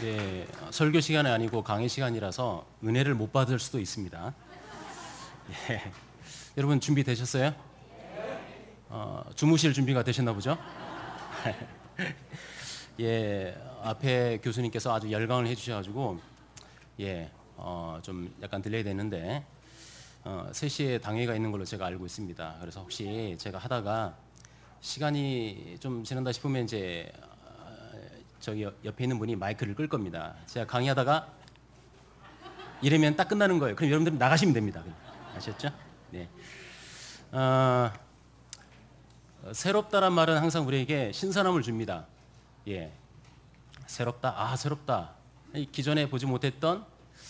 예, 설교 시간이 아니고 강의 시간이라서 은혜를 못 받을 수도 있습니다. 예, 여러분 준비되셨어요? 주무실 준비가 되셨나 보죠? 예, 앞에 교수님께서 아주 열강을 해주셔가지고 좀 약간 딜레이 됐는데 3시에 당회가 있는 걸로 제가 알고 있습니다. 그래서 혹시 제가 하다가 시간이 좀 지난다 싶으면 이제 저기 옆에 있는 분이 마이크를 끌 겁니다. 제가 강의하다가 이러면 딱 끝나는 거예요. 그럼 여러분들은 나가시면 됩니다. 아셨죠? 네. 새롭다란 말은 항상 우리에게 신선함을 줍니다. 예. 새롭다. 새롭다. 기존에 보지 못했던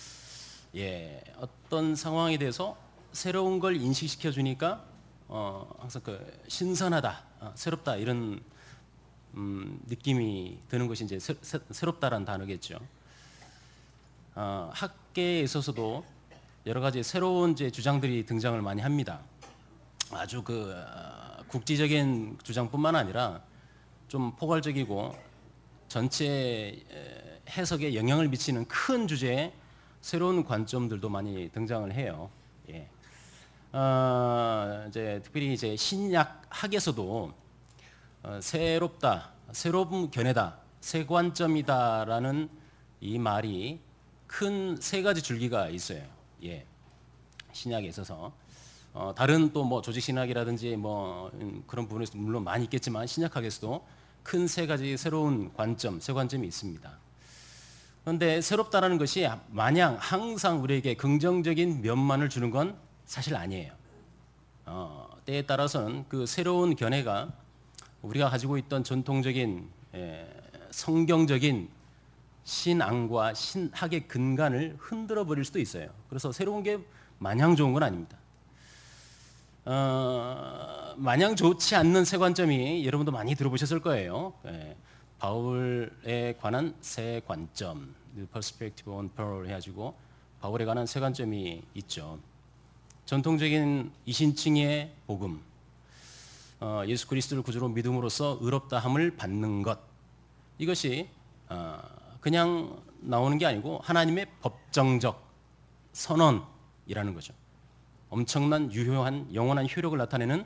어떤 상황에 대해서 새로운 걸 인식시켜 주니까 항상 신선하다, 새롭다 이런 느낌이 드는 것이 이제 새롭다라는 단어겠죠. 학계에 있어서도 여러 가지 새로운 이제 주장들이 등장을 많이 합니다. 아주 국지적인 주장뿐만 아니라 좀 포괄적이고 전체 해석에 영향을 미치는 큰 주제에 새로운 관점들도 많이 등장을 해요. 예. 이제 특별히 이제 신약학에서도 새롭다, 새로운 견해다, 새 관점이다라는 이 말이 큰 3가지 줄기가 있어요. 예. 신약에 있어서 다른 또 뭐 조직 신학이라든지 뭐 그런 부분에서 물론 많이 있겠지만 신약학에서도 큰 3가지 새로운 관점, 새 관점이 있습니다. 그런데 새롭다라는 것이 마냥 항상 우리에게 긍정적인 면만을 주는 건 사실 아니에요. 때에 따라서는 그 새로운 견해가 우리가 가지고 있던 전통적인 성경적인 신앙과 신학의 근간을 흔들어 버릴 수도 있어요. 그래서 새로운 게 마냥 좋은 건 아닙니다. 마냥 좋지 않는 새 관점이 여러분도 많이 들어보셨을 거예요. 바울에 관한 새 관점, Perspective on Paul 해가지고 바울에 관한 새 관점이 있죠. 전통적인 이신칭의 복음, 예수 그리스도를 구주로 믿음으로써 의롭다함을 받는 것, 이것이 그냥 나오는 게 아니고 하나님의 법정적 선언이라는 거죠. 엄청난 유효한 영원한 효력을 나타내는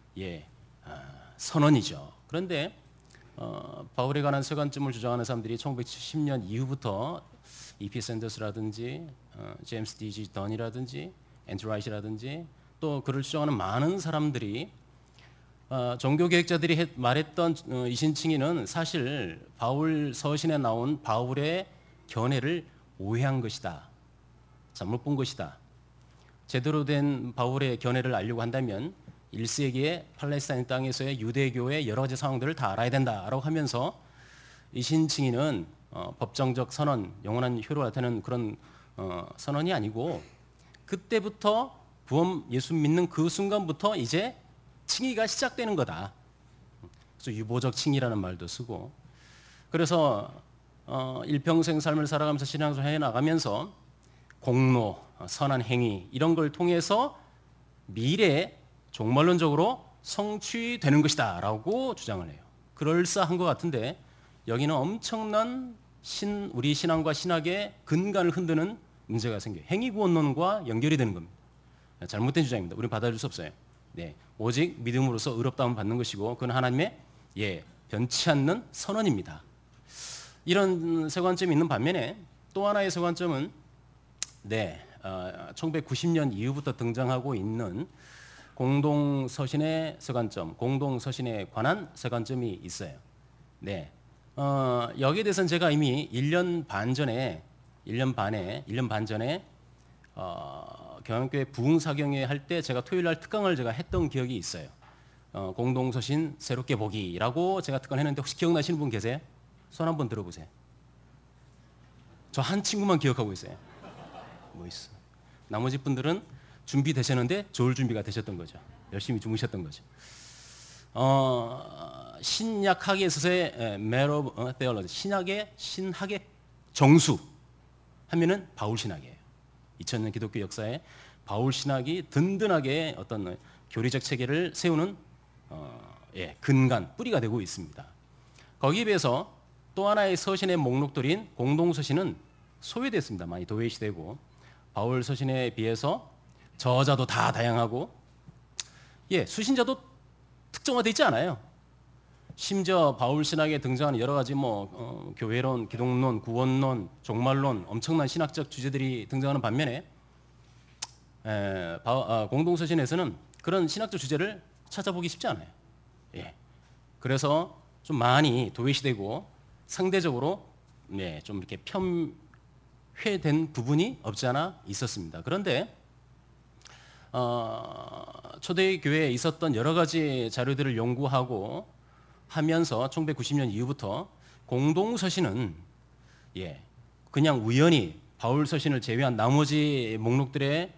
선언이죠. 그런데 바울에 관한 새 관점을 주장하는 사람들이 1970년 이후부터 E.P. 샌더스라든지 제임스 D.G. 던이라든지 앤드루 라이트라든지 또 그를 주장하는 많은 사람들이 종교개혁자들이 말했던 이신칭의는 사실 바울 서신에 나온 바울의 견해를 오해한 것이다, 잘못 본 것이다. 제대로 된 바울의 견해를 알려고 한다면 1세기의 팔레스타인 땅에서의 유대교의 여러 가지 상황들을 다 알아야 된다라고 하면서 이신칭의는 법정적 선언, 영원한 효력을 나타내는 그런 선언이 아니고 그때부터 구원 예수 믿는 그 순간부터 이제 칭의가 시작되는 거다. 그래서 유보적 칭의라는 말도 쓰고, 그래서 일평생 삶을 살아가면서 신앙생활 해나가면서 공로, 선한 행위 이런 걸 통해서 미래에 종말론적으로 성취되는 것이다 라고 주장을 해요. 그럴싸한 것 같은데 여기는 엄청난 우리 신앙과 신학의 근간을 흔드는 문제가 생겨요. 행위구원론과 연결이 되는 겁니다. 잘못된 주장입니다. 우리는 받아들일 수 없어요. 네, 오직 믿음으로써 의롭다함을 받는 것이고 그건 하나님의 변치 않는 선언입니다. 이런 새 관점이 있는 반면에 또 하나의 새 관점은 1990년 이후부터 등장하고 있는 공동서신의 새 관점, 공동서신에 관한 새 관점이 있어요. 여기에 대해서는 제가 이미 1년 반 전에 경영교회 부흥사경회 할 때 제가 토요일날 특강을 제가 했던 기억이 있어요. 공동서신 새롭게 보기라고 제가 특강했는데 혹시 기억나시는 분 계세요? 손 한번 들어보세요. 저 한 친구만 기억하고 있어요. 뭐 있어? 나머지 분들은 준비되셨는데 좋을 준비가 되셨던 거죠. 열심히 주무셨던 거죠. 신약학에 있어서의 Matter of Theology, 신학의 정수 하면은 바울 신학이에요. 2000년 기독교 역사에 바울 신학이 든든하게 어떤 교리적 체계를 세우는 근간, 뿌리가 되고 있습니다. 거기에 비해서 또 하나의 서신의 목록들인 공동서신은 소외됐습니다. 많이 도외시되고 바울 서신에 비해서 저자도 다 다양하고 수신자도 특정화되어 있지 않아요. 심지어 바울 신학에 등장하는 여러 가지 교회론, 기독론, 구원론, 종말론 엄청난 신학적 주제들이 등장하는 반면에 공동서신에서는 그런 신학적 주제를 찾아보기 쉽지 않아요. 그래서 좀 많이 도외시되고 상대적으로 좀 이렇게 편회된 부분이 없지 않아 있었습니다. 그런데 초대의 교회에 있었던 여러 가지 자료들을 연구하고 하면서 1990년 이후부터 공동서신은 그냥 우연히 바울 서신을 제외한 나머지 목록들의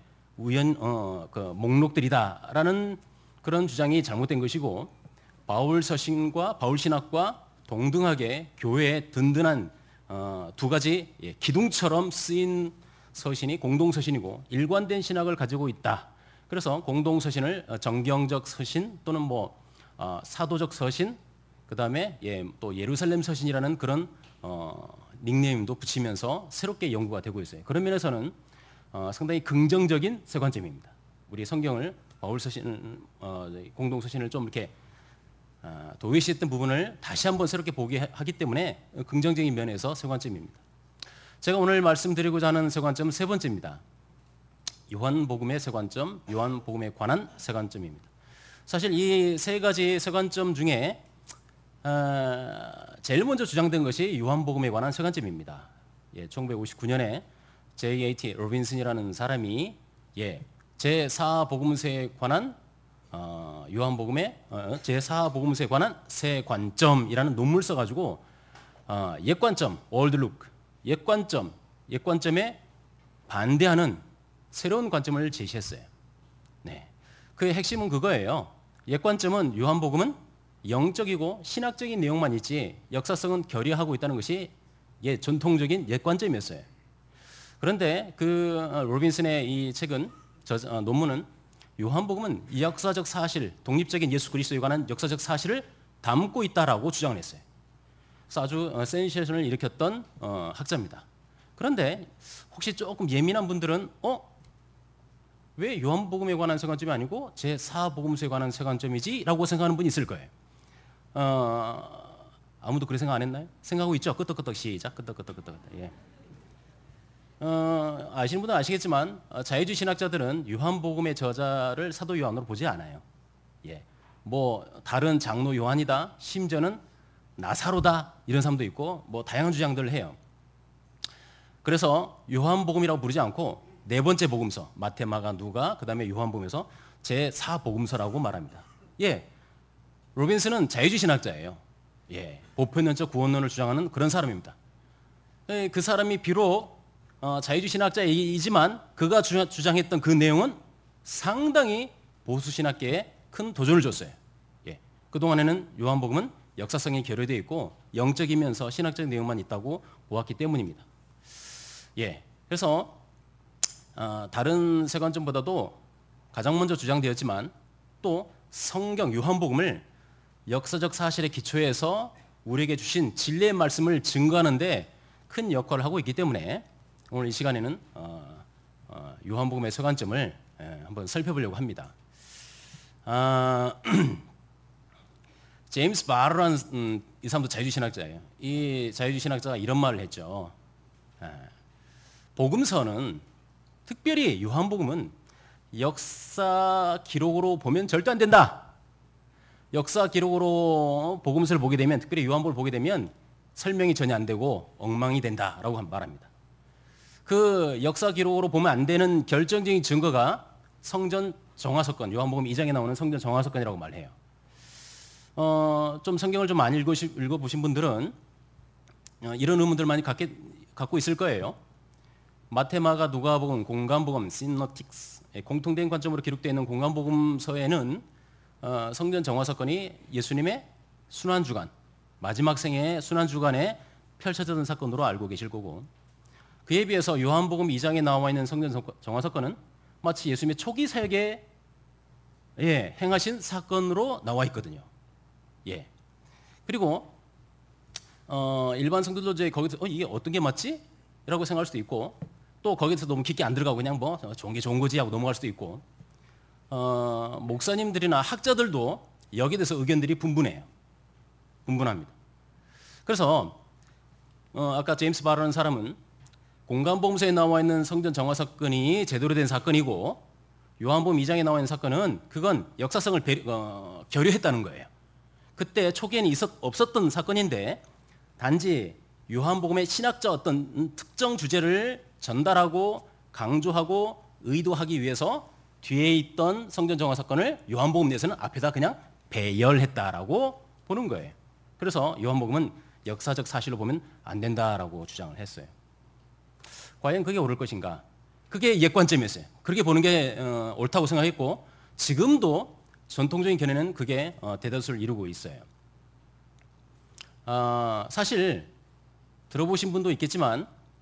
목록들이다라는 그런 주장이 잘못된 것이고, 바울 서신과 바울 신학과 동등하게 교회의 든든한 두 가지 기둥처럼 쓰인 서신이 공동서신이고 일관된 신학을 가지고 있다. 그래서 공동서신을 정경적 서신 또는 사도적 서신, 그 다음에 또 예루살렘 서신이라는 그런 닉네임도 붙이면서 새롭게 연구가 되고 있어요. 그런 면에서는 상당히 긍정적인 세관점입니다. 우리 성경을 바울 서신, 공동 서신을 좀 이렇게 도외시했던 부분을 다시 한번 새롭게 보게 하기 때문에 긍정적인 면에서 세관점입니다. 제가 오늘 말씀드리고자 하는 세관점은 세 번째입니다. 요한복음의 세관점, 요한복음에 관한 세관점입니다. 사실 이 세 가지 세관점 중에 제일 먼저 주장된 것이 요한복음에 관한 세관점입니다. 1959년에 J.A.T. 로빈슨이라는 사람이 제4복음서에 관한 요한복음의 제4복음서에 관한 세 관점이라는 논문을 써가지고 옛관점, old look, 옛관점에 반대하는 새로운 관점을 제시했어요. 그의 핵심은 그거예요. 옛관점은 요한복음은 영적이고 신학적인 내용만 있지 역사성은 결여하고 있다는 것이 전통적인 옛관점이었어요. 그런데 로빈슨의 이 책은 논문은 요한복음은 역사적 사실, 독립적인 예수 그리스도에 관한 역사적 사실을 담고 있다라고 주장을 했어요. 그래서 아주 센세이션을 일으켰던 학자입니다. 그런데 혹시 조금 예민한 분들은 왜 요한복음에 관한 세관점이 아니고 제4복음서에 관한 세관점이지? 라고 생각하는 분이 있을 거예요. 아무도 그렇게 생각 안 했나요? 생각하고 있죠? 끄떡끄떡 시작. 끄떡끄떡. 아시는 분은 아시겠지만 자유주의 신학자들은 요한복음의 저자를 사도 요한으로 보지 않아요. 다른 장로 요한이다, 심지어는 나사로다 이런 사람도 있고 다양한 주장들을 해요. 그래서 요한복음이라고 부르지 않고 네 번째 복음서, 마태, 마가, 누가, 그 다음에 요한복음에서 제4복음서라고 말합니다. 로빈슨은 자유주의 신학자예요. 보편론적 구원론을 주장하는 그런 사람입니다. 그 사람이 비록 자유주의 신학자이지만 그가 주장했던 그 내용은 상당히 보수 신학계에 큰 도전을 줬어요. 그동안에는 요한복음은 역사성이 결여되어 있고 영적이면서 신학적 내용만 있다고 보았기 때문입니다. 그래서 다른 세관점보다도 가장 먼저 주장되었지만 또 성경 요한복음을 역사적 사실에 기초해서 우리에게 주신 진리의 말씀을 증거하는 데 큰 역할을 하고 있기 때문에 오늘 이 시간에는 요한복음의 세관점을 한번 살펴보려고 합니다. 제임스 바로라는 이 사람도 자유주의 신학자예요. 이 자유주의 신학자가 이런 말을 했죠. 복음서는, 특별히 요한복음은 역사 기록으로 보면 절대 안 된다. 역사 기록으로 복음서를 보게 되면, 특별히 요한복음을 보게 되면 설명이 전혀 안 되고 엉망이 된다라고 말합니다. 그 역사 기록으로 보면 안 되는 결정적인 증거가 성전 정화 사건, 요한복음 2장에 나오는 성전 정화 사건이라고 말해요. 좀 성경을 좀 많이 읽어보신 분들은 이런 의문들 많이 갖고 있을 거예요. 마태, 마가, 누가복음, 공관복음, 시놉틱스, 공통된 관점으로 기록되어 있는 공관복음서에는 성전 정화 사건이 예수님의 순환주간, 마지막 생애의 순환주간에 펼쳐졌던 사건으로 알고 계실 거고, 그에 비해서 요한복음 2장에 나와 있는 성전 정화 사건은 마치 예수님의 초기 사역에 행하신 사건으로 나와 있거든요. 그리고 일반 성도들도 이제 거기서 이게 어떤 게 맞지? 라고 생각할 수도 있고, 또 거기서 너무 깊게 안 들어가고 그냥 뭐 좋은 게 좋은 거지 하고 넘어갈 수도 있고, 목사님들이나 학자들도 여기에 대해서 의견들이 분분합니다. 그래서 아까 제임스 바라는 사람은 공간보험서에 나와 있는 성전 정화 사건이 제대로 된 사건이고, 요한복음 2장에 나와 있는 사건은 그건 역사성을 결여했다는 거예요. 그때 초기에는 없었던 사건인데, 단지 요한복음의 신학자 어떤 특정 주제를 전달하고 강조하고 의도하기 위해서 뒤에 있던 성전 정화 사건을 요한복음 내에서는 앞에다 그냥 배열했다라고 보는 거예요. 그래서 요한복음은 역사적 사실로 보면 안 된다라고 주장을 했어요. 과연 그게 옳을 것인가? 그게 옛 관점이었어요. 그렇게 보는 게 옳다고 생각했고, 지금도 전통적인 견해는 그게 대다수를 이루고 있어요. 사실 들어보신 분도 있겠지만,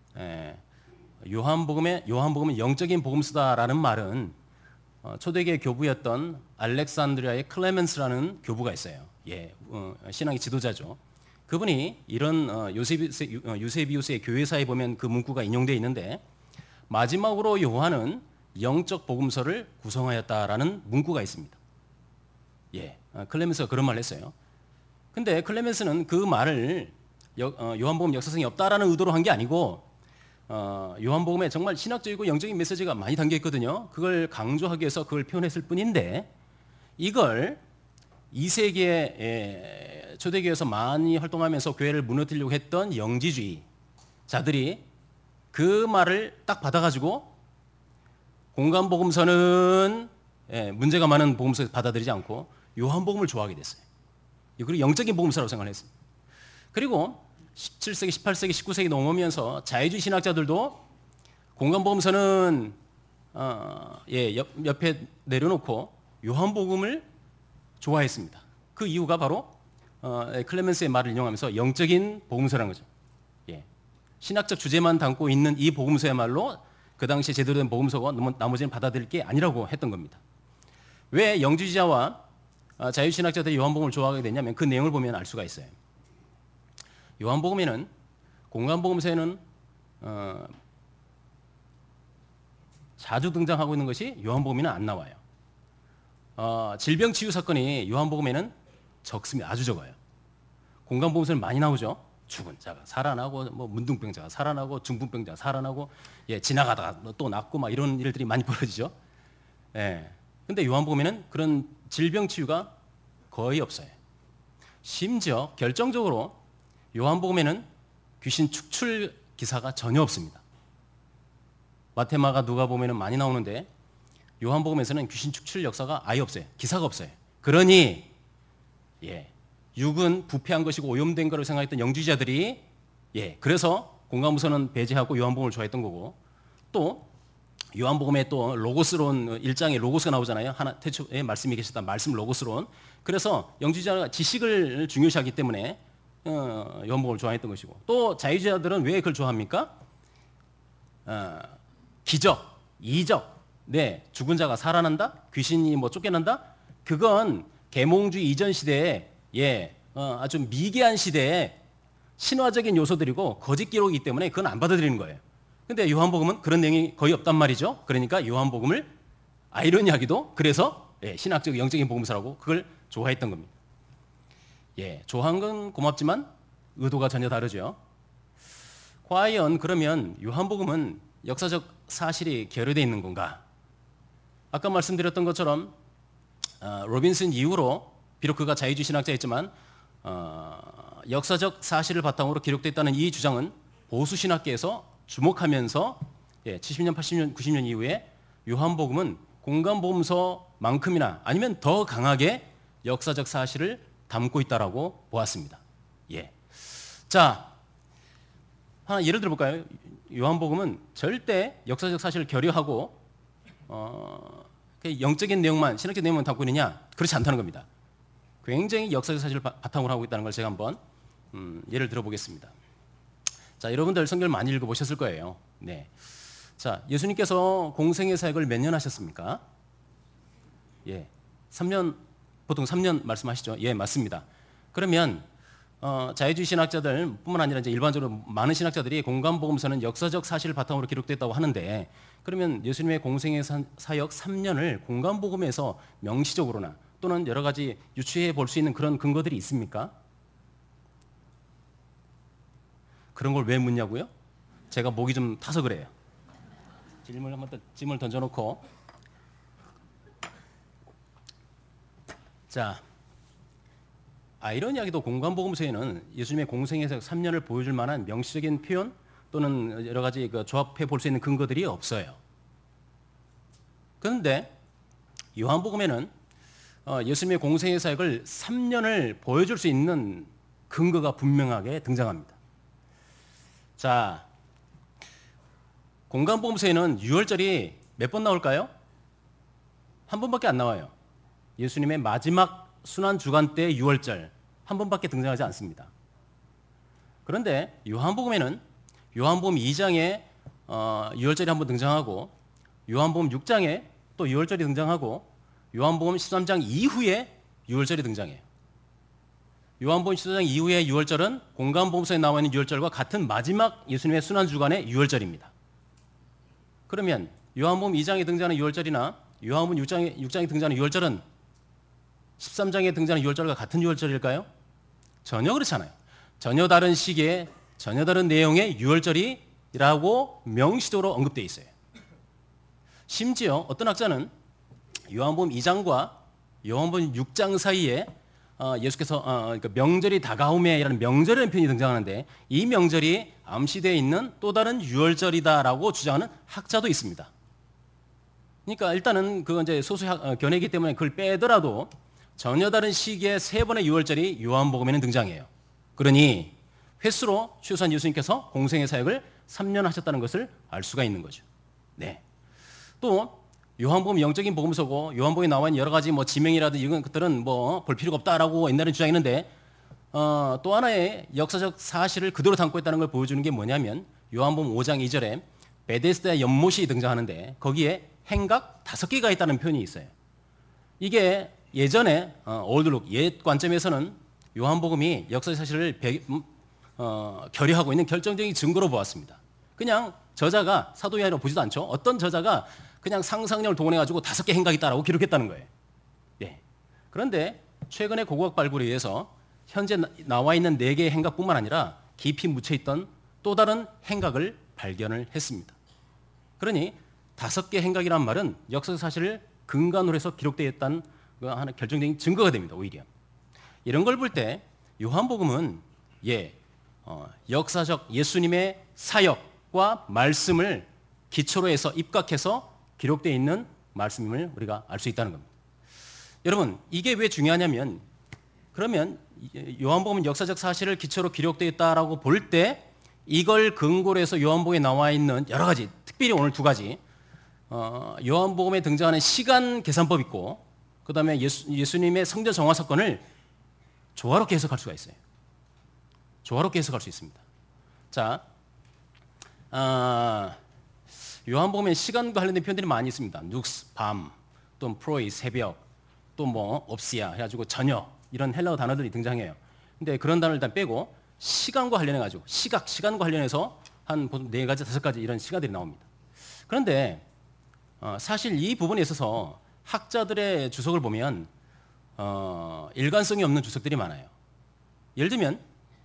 요한복음은 영적인 복음서다라는 말은 초대교회 교부였던 알렉산드리아의 클레멘스라는 교부가 있어요. 신앙의 지도자죠. 그분이 이런 유세비우스의 교회사에 보면 그 문구가 인용되어 있는데, 마지막으로 요한은 영적 복음서를 구성하였다라는 문구가 있습니다. 클레멘스가 그런 말을 했어요. 근데 클레멘스는 그 말을 요한복음 역사성이 없다라는 의도로 한 게 아니고, 요한복음에 정말 신학적이고 영적인 메시지가 많이 담겨 있거든요. 그걸 강조하기 위해서 그걸 표현했을 뿐인데, 이걸 2세기에 초대교회에서 많이 활동하면서 교회를 무너뜨리려고 했던 영지주의자들이 그 말을 딱 받아가지고 공간복음서는 문제가 많은 복음서 받아들이지 않고 요한복음을 좋아하게 됐어요. 그리고 영적인 복음서라고 생각을 했습니다. 그리고 17세기, 18세기, 19세기 넘으면서 자유주의 신학자들도 공간복음서는 옆에 내려놓고 요한복음을 좋아했습니다. 그 이유가 바로 클레멘스의 말을 인용하면서 영적인 복음서라는 거죠. 신학적 주제만 담고 있는 이 복음서야말로 그 당시에 제대로 된 복음서고 나머지는 받아들일 게 아니라고 했던 겁니다. 왜 영주주의자와 자유신학자들이 요한복음을 좋아하게 됐냐면 그 내용을 보면 알 수가 있어요. 요한복음에는, 공간복음서에는 자주 등장하고 있는 것이 요한복음에는 안 나와요. 질병치유 사건이 요한복음에는 적습니다. 아주 적어요. 공간복음서는 많이 나오죠. 죽은 자가 살아나고, 뭐 문둥병자가 살아나고, 중풍병자가 살아나고, 지나가다가 또 낫고 막 이런 일들이 많이 벌어지죠. 근데 요한복음에는 그런 질병치유가 거의 없어요. 심지어 결정적으로 요한복음에는 귀신 축출 기사가 전혀 없습니다. 마태마가 누가복음에는 많이 나오는데 요한복음에서는 귀신 축출 역사가 아예 없어요. 기사가 없어요. 그러니 육은 부패한 것이고 오염된 거라고 생각했던 영주의자들이 그래서 공간복음서는 배제하고 요한복음을 좋아했던 거고, 또 요한복음에 또 로고스론 1장에 로고스가 나오잖아요. 하나 태초에 말씀이 계셨다. 말씀 로고스론. 그래서 영주의자가 지식을 중요시하기 때문에 요한복음을 좋아했던 것이고, 또 자유주의자들은 왜 그걸 좋아합니까? 기적, 이적, 죽은 자가 살아난다, 귀신이 뭐 쫓겨난다. 그건 계몽주의 이전 시대에 아주 미개한 시대에 신화적인 요소들이고 거짓 기록이기 때문에 그건 안 받아들이는 거예요. 근데 요한복음은 그런 내용이 거의 없단 말이죠. 그러니까 요한복음을 아이러니하게도 그래서 신학적 영적인 복음서라고 그걸 좋아했던 겁니다. 좋아한 건 고맙지만 의도가 전혀 다르죠. 과연 그러면 요한복음은 역사적 사실이 결여되어 있는 건가? 아까 말씀드렸던 것처럼 로빈슨 이후로 비록 그가 자유주의 신학자였지만 역사적 사실을 바탕으로 기록됐다는 이 주장은 보수 신학계에서 주목하면서 70년, 80년, 90년 이후에 요한복음은 공간복음서만큼이나 아니면 더 강하게 역사적 사실을 담고 있다라고 보았습니다. 자, 하나 예를 들어볼까요? 요한복음은 절대 역사적 사실을 결여하고 영적인 내용만, 신학적 내용만 담고 있느냐? 그렇지 않다는 겁니다. 굉장히 역사적 사실을 바탕으로 하고 있다는 걸 제가 한번 예를 들어보겠습니다. 자, 여러분들 성경을 많이 읽어보셨을 거예요. 자, 예수님께서 공생의 사역을 몇 년 하셨습니까? 3년, 보통 3년 말씀하시죠? 맞습니다. 그러면 자유주의 신학자들뿐만 아니라 이제 일반적으로 많은 신학자들이 공간복음서는 역사적 사실을 바탕으로 기록됐다고 하는데, 그러면 예수님의 공생의 사역 3년을 공간복음에서 명시적으로나 또는 여러 가지 유추해 볼 수 있는 그런 근거들이 있습니까? 그런 걸 왜 묻냐고요? 제가 목이 좀 타서 그래요. 질문을 던져놓고, 자, 아이러니하게도 공간복음서에는 예수님의 공생에서 3년을 보여줄 만한 명시적인 표현 또는 여러 가지 조합해 볼 수 있는 근거들이 없어요. 그런데 요한복음에는 예수님의 공생의 사역을 3년을 보여줄 수 있는 근거가 분명하게 등장합니다. 자, 공간복음서에는 유월절이 몇 번 나올까요? 한 번밖에 안 나와요. 예수님의 마지막 순환 주간 때 유월절 한 번밖에 등장하지 않습니다. 그런데 요한복음에는 요한복음 2장에 유월절이 한 번 등장하고, 요한복음 6장에 또 유월절이 등장하고, 요한복음 13장 이후에 유월절이 등장해요. 요한복음 14장 이후의 유월절은 공간복음서에 나와 있는 유월절과 같은 마지막 예수님의 순환 주간의 유월절입니다. 그러면 요한복음 2장에 등장하는 유월절이나 요한복음 6장에 등장하는 유월절은 13장에 등장하는 유월절과 같은 유월절일까요? 전혀 그렇지 않아요. 전혀 다른 시기에 전혀 다른 내용의 유월절이라고 명시적으로 언급되어 있어요. 심지어 어떤 학자는 요한복음 2장과 요한복음 6장 사이에 예수께서 그러니까 명절이 다가오매라는 명절이라는 표현이 등장하는데, 이 명절이 암시되어 있는 또 다른 유월절이다라고 주장하는 학자도 있습니다. 그러니까 일단은 그건 이제 소수 견해이기 때문에 그걸 빼더라도 전혀 다른 시기에 3번의 유월절이 요한복음에는 등장해요. 그러니 횟수로 최소한 예수님께서 공생의 사역을 3년 하셨다는 것을 알 수가 있는 거죠. 네. 또 요한복음 영적인 복음서고, 요한복음에 나와 있는 여러 가지 지명이라든지 이런 것들은 볼 필요가 없다라고 옛날에 주장했는데, 또 하나의 역사적 사실을 그대로 담고 있다는 걸 보여주는 게 뭐냐면, 요한복음 5장 2절에 베데스다 연못이 등장하는데 거기에 행각 5개가 있다는 표현이 있어요. 이게 예전에 올드룩 옛 관점에서는 요한복음이 역사적 사실을 결의하고 있는 결정적인 증거로 보았습니다. 그냥 저자가 사도 요한이라고 보지도 않죠. 어떤 저자가 그냥 상상력을 동원해가지고 5개 행각이 있다라고 기록했다는 거예요. 예. 그런데 최근의 고고학 발굴에 의해서 현재 나와 있는 4개의 행각뿐만 아니라 깊이 묻혀있던 또 다른 행각을 발견을 했습니다. 그러니 5개 행각이란 말은 역사적 사실을 근간으로 해서 기록되어 있다는 하나 결정적인 증거가 됩니다. 오히려 이런 걸 볼 때 요한복음은 역사적 예수님의 사역과 말씀을 기초로 해서 입각해서 기록되어 있는 말씀임을 우리가 알 수 있다는 겁니다. 여러분, 이게 왜 중요하냐면, 그러면 요한복음은 역사적 사실을 기초로 기록되어 있다라고 볼 때 이걸 근거로 해서 요한복음에 나와 있는 여러 가지, 특별히 오늘 2가지 요한복음에 등장하는 시간 계산법 있고, 그 다음에 예수님의 성전 정화 사건을 조화롭게 해석할 수가 있어요. 조화롭게 해석할 수 있습니다. 자, 요한복음에 시간과 관련된 표현들이 많이 있습니다. 눅스, 밤, 또 프로이, 새벽, 또 옵시아 해가지고 저녁, 이런 헬라어 단어들이 등장해요. 근데 그런 단어를 일단 빼고 시간과 관련해가지고 시간과 관련해서 한 4가지, 5가지 이런 시간들이 나옵니다. 그런데 사실 이 부분에 있어서 학자들의 주석을 보면 일관성이 없는 주석들이 많아요. 예를 들면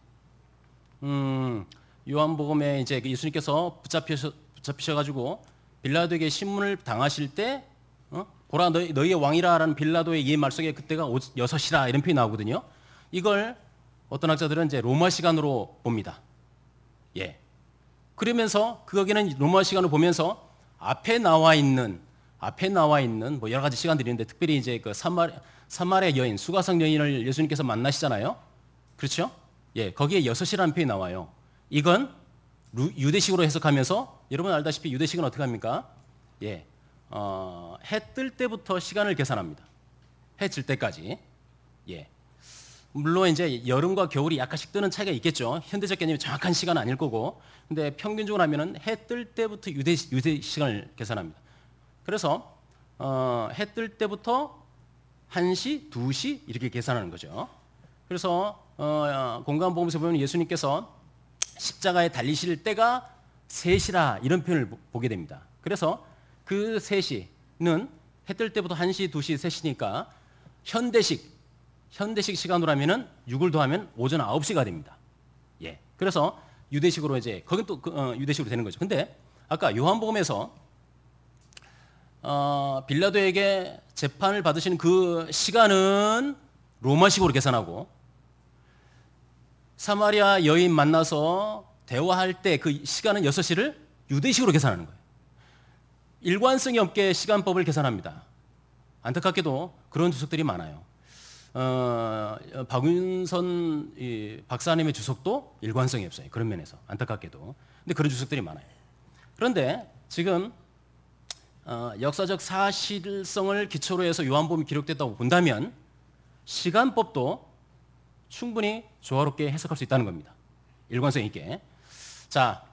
요한복음에 이제 예수님께서 붙잡히셔가지고 빌라도에게 신문을 당하실 때 보라 너희의 왕이라라는 빌라도의 이 말 속에 그때가 6이라 이런 표현이 나오거든요. 이걸 어떤 학자들은 이제 로마 시간으로 봅니다. 예. 그러면서 거기는 로마 시간을 보면서 앞에 나와 있는 여러 가지 시간들이 있는데, 특별히 이제 그 사마리아 여인, 수가성 여인을 예수님께서 만나시잖아요. 그렇죠? 예, 거기에 6이라는 표현이 나와요. 이건 유대식으로 해석하면서, 여러분 알다시피 유대식은 어떻게 합니까? 예, 해 뜰 때부터 시간을 계산합니다. 해 질 때까지. 예. 물론 이제 여름과 겨울이 약간씩 뜨는 차이가 있겠죠. 현대적 개념이 정확한 시간은 아닐 거고, 근데 평균적으로 하면은 해 뜰 때부터 유대 시간을 계산합니다. 그래서 해 뜰 때부터 1시, 2시 이렇게 계산하는 거죠. 그래서 공관복음서 보면 예수님께서 십자가에 달리실 때가 3시라 이런 표현을 보게 됩니다. 그래서 그 3시는 해 뜰 때부터 1시, 2시, 3시니까 현대식 시간으로 하면은 6을 더하면 오전 9시가 됩니다. 예. 그래서 유대식으로 이제 거긴 또 유대식으로 되는 거죠. 근데 아까 요한복음에서 빌라도에게 재판을 받으시는 그 시간은 로마식으로 계산하고 사마리아 여인 만나서 대화할 때 그 시간은 6시를 유대식으로 계산하는 거예요. 일관성이 없게 시간법을 계산합니다. 안타깝게도 그런 주석들이 많아요. 박윤선 박사님의 주석도 일관성이 없어요. 그런 면에서 안타깝게도. 근데 그런 주석들이 많아요. 그런데 지금 역사적 사실성을 기초로 해서 요한복음이 기록됐다고 본다면 시간법도 충분히 조화롭게 해석할 수 있다는 겁니다. 일관성 있게. 자,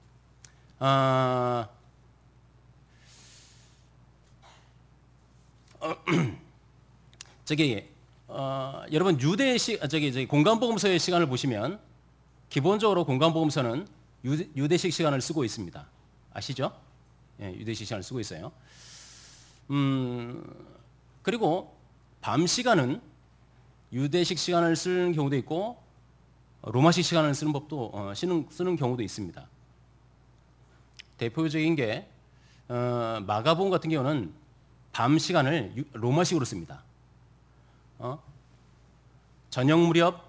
여러분 공관복음서의 시간을 보시면 기본적으로 공관복음서는 유대식 시간을 쓰고 있습니다. 아시죠? 예, 유대식 시간을 쓰고 있어요. 그리고 밤 시간은 유대식 시간을 쓰는 경우도 있고 로마식 시간을 쓰는 법도 쓰는 경우도 있습니다. 대표적인 게 마가복음 같은 경우는 밤 시간을 로마식으로 씁니다. 저녁 무렵,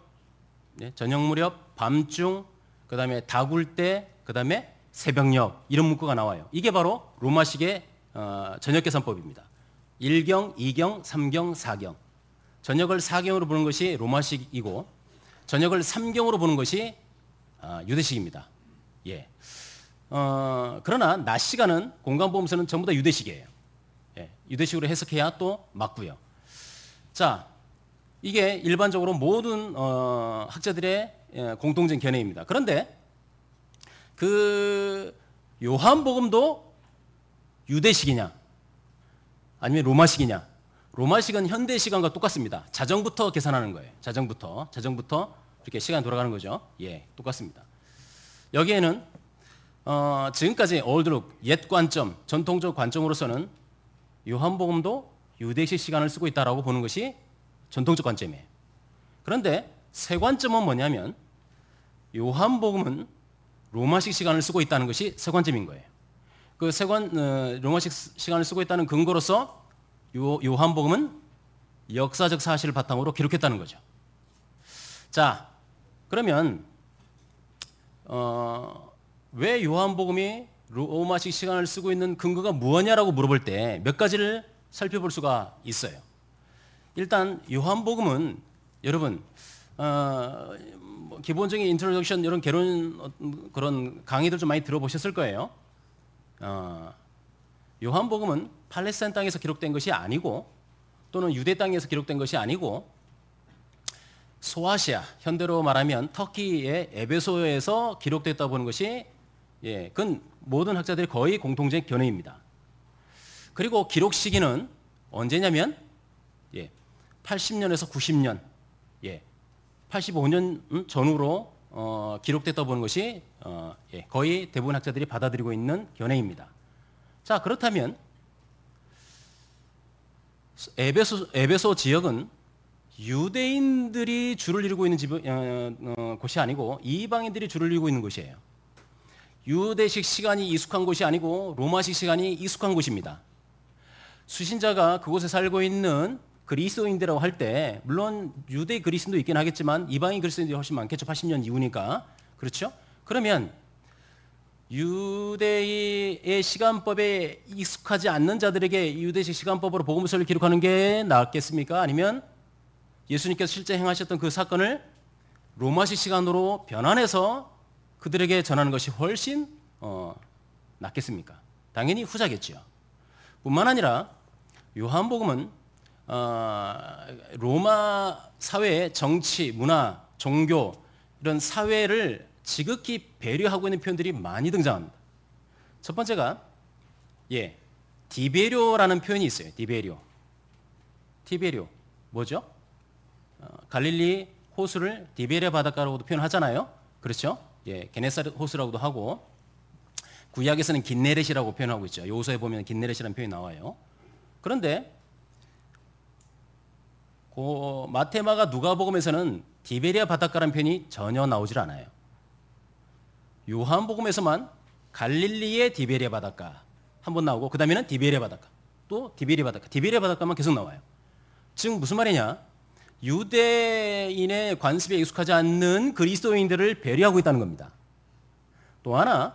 밤중, 그 다음에 다굴 때, 그 다음에 새벽녘 이런 문구가 나와요. 이게 바로 로마식의 저녁 계산법입니다. 1경, 2경, 3경, 4경. 저녁을 4경으로 보는 것이 로마식이고 저녁을 3경으로 보는 것이 유대식입니다. 예. 그러나 낮 시간은 공관복음서는 전부 다 유대식이에요. 예. 유대식으로 해석해야 또 맞고요. 자, 이게 일반적으로 모든 학자들의 공통적인 견해입니다. 그런데 그 요한복음도 유대식이냐 아니면 로마식이냐? 로마식은 현대 시간과 똑같습니다. 자정부터 계산하는 거예요. 자정부터 이렇게 시간 돌아가는 거죠. 예, 똑같습니다. 여기에는 지금까지 올드룩 옛 관점, 전통적 관점으로서는 요한복음도 유대식 시간을 쓰고 있다라고 보는 것이 전통적 관점이에요. 그런데 새 관점은 뭐냐면 요한복음은 로마식 시간을 쓰고 있다는 것이 새 관점인 거예요. 그 로마식 시간을 쓰고 있다는 근거로서 요한복음은 역사적 사실을 바탕으로 기록했다는 거죠. 자, 그러면 왜 요한복음이 로마식 시간을 쓰고 있는 근거가 무엇냐라고 물어볼 때 몇 가지를 살펴볼 수가 있어요. 일단 요한복음은 여러분 기본적인 인트로덕션 이런 그런 강의들 좀 많이 들어보셨을 거예요. 요한복음은 팔레스타인 땅에서 기록된 것이 아니고 또는 유대 땅에서 기록된 것이 아니고 소아시아, 현대로 말하면 터키의 에베소에서 기록됐다고 보는 것이 그건 모든 학자들이 거의 공통적인 견해입니다. 그리고 기록 시기는 언제냐면 80년에서 90년, 85년 전후로 기록됐다고 보는 것이 거의 대부분 학자들이 받아들이고 있는 견해입니다. 자, 그렇다면 에베소 지역은 유대인들이 주를 이루고 있는 곳이 아니고 이방인들이 주를 이루고 있는 곳이에요. 유대식 시간이 익숙한 곳이 아니고 로마식 시간이 익숙한 곳입니다. 수신자가 그곳에 살고 있는 그리스도인들이라고 할 때 물론 유대 그리스도인도 있긴 하겠지만 이방인 그리스도인들이 훨씬 많겠죠. 80년 이후니까. 그렇죠? 그러면 유대의 시간법에 익숙하지 않는 자들에게 유대식 시간법으로 복음서를 기록하는 게 낫겠습니까? 아니면 예수님께서 실제 행하셨던 그 사건을 로마식 시간으로 변환해서 그들에게 전하는 것이 훨씬 낫겠습니까? 당연히 후자겠죠. 뿐만 아니라 요한복음은 로마 사회의 정치, 문화, 종교 이런 사회를 지극히 배려하고 있는 표현들이 많이 등장합니다. 첫 번째가 디베료라는 표현이 있어요. 디베료 뭐죠? 갈릴리 호수를 디베리아 바닷가라고도 표현하잖아요. 그렇죠? 예, 게네사렛 호수라고도 하고 구약에서는 긴네렛이라고 표현하고 있죠. 요소에 보면 긴네렛이라는 표현이 나와요. 그런데 마테마가 누가복음에서는 디베리아 바닷가라는 표현이 전혀 나오질 않아요. 요한복음에서만 갈릴리의 디베리아 바닷가 한 번 나오고 그 다음에는 디베리아 바닷가 또 디베리아 바닷가만 계속 나와요. 즉 무슨 말이냐? 유대인의 관습에 익숙하지 않는 그리스도인들을 배려하고 있다는 겁니다. 또 하나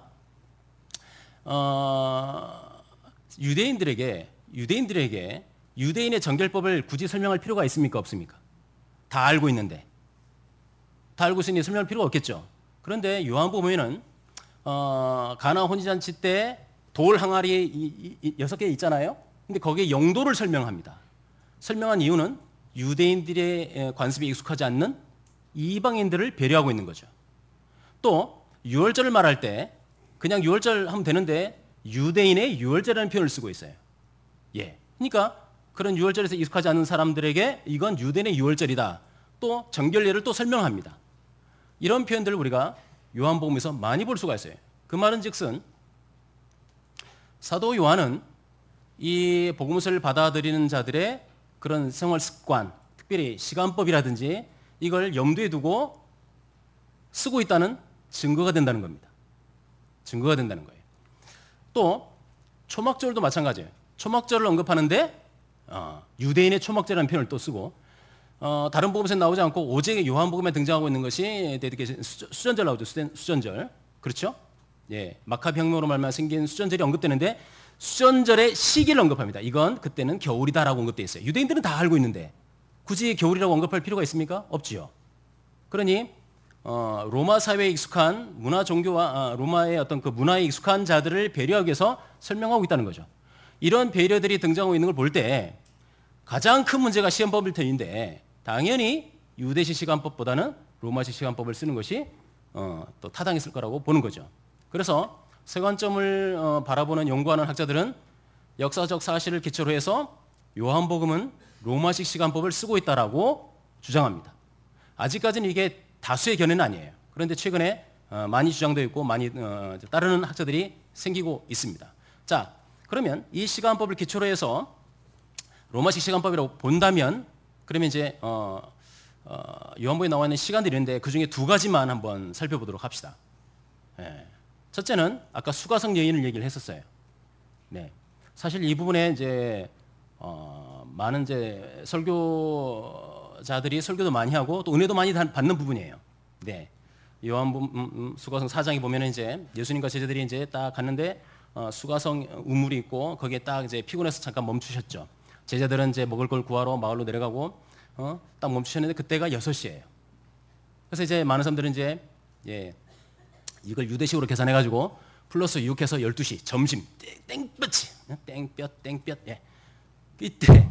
유대인들에게 유대인의 정결법을 굳이 설명할 필요가 있습니까? 없습니까? 다 알고 있는데 다 알고 있으니 설명할 필요가 없겠죠. 그런데 요한복음에는 가나 혼인잔치 때 돌 항아리 6개 있잖아요. 근데 거기에 용도를 설명합니다. 설명한 이유는 유대인들의 관습에 익숙하지 않는 이방인들을 배려하고 있는 거죠. 또 유월절을 말할 때 그냥 유월절 하면 되는데 유대인의 유월절이라는 표현을 쓰고 있어요. 예. 그러니까 그런 유월절에서 익숙하지 않은 사람들에게 이건 유대인의 유월절이다. 또 정결례를 또 설명합니다. 이런 표현들을 우리가 요한복음에서 많이 볼 수가 있어요. 그 말은즉슨 사도 요한은 이 복음서를 받아들이는 자들의 그런 생활 습관, 특별히 시간법이라든지 이걸 염두에 두고 쓰고 있다는 증거가 된다는 겁니다. 증거가 된다는 거예요. 또 초막절도 마찬가지예요. 초막절을 언급하는데 유대인의 초막절이라는 표현을 또 쓰고 다른 복음서에 나오지 않고 오직 요한복음에 등장하고 있는 것이 수전절 나오죠. 수전절. 그렇죠? 예, 마카비혁명으로 말미암아 생긴 수전절이 언급되는데 수전절의 시기를 언급합니다. 이건 그때는 겨울이다라고 언급되어 있어요. 유대인들은 다 알고 있는데 굳이 겨울이라고 언급할 필요가 있습니까? 없지요. 그러니 로마 사회에 익숙한 문화 종교와 로마의 어떤 그 문화에 익숙한 자들을 배려하기 위해서 설명하고 있다는 거죠. 이런 배려들이 등장하고 있는 걸 볼 때 가장 큰 문제가 시간법일 터인데 당연히 유대식 시간법보다는 로마식 시간법을 쓰는 것이 또 타당했을 거라고 보는 거죠. 그래서 세관점을 바라보는 연구하는 학자들은 역사적 사실을 기초로 해서 요한복음은 로마식 시간법을 쓰고 있다라고 주장합니다. 아직까지는 이게 다수의 견해는 아니에요. 그런데 최근에 많이 주장되어 있고 많이 따르는 학자들이 생기고 있습니다. 자, 그러면 이 시간법을 기초로 해서 로마식 시간법이라고 본다면 그러면 이제 요한복음에 나와 있는 시간들이 있는데 그 중에 두 가지만 한번 살펴보도록 합시다. 예. 첫째는 아까 수가성 여인을 얘기를 했었어요. 네. 사실 이 부분에 이제 많은 이제 설교자들이 설교도 많이 하고 또 은혜도 많이 받는 부분이에요. 네. 요한복음 수가성 4장에 보면은 이제 예수님과 제자들이 이제 딱 갔는데 수가성 우물이 있고 거기에 딱 이제 피곤해서 잠깐 멈추셨죠. 제자들은 이제 먹을 걸 구하러 마을로 내려가고 딱 멈추셨는데 그때가 6시예요. 그래서 이제 많은 사람들은 이제 이걸 유대식으로 계산해가지고 플러스 6해서 12시 점심 땡볕이 땡볕 이때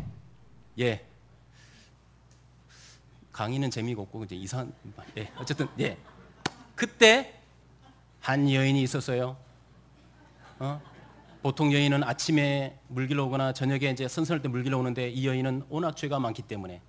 강의는 재미가 없고 이제 이상 어쨌든 그때 한 여인이 있었어요. 보통 여인은 아침에 물길로 오거나 저녁에 이제 선선할 때 물길로 오는데 이 여인은 워낙 죄가 많기 때문에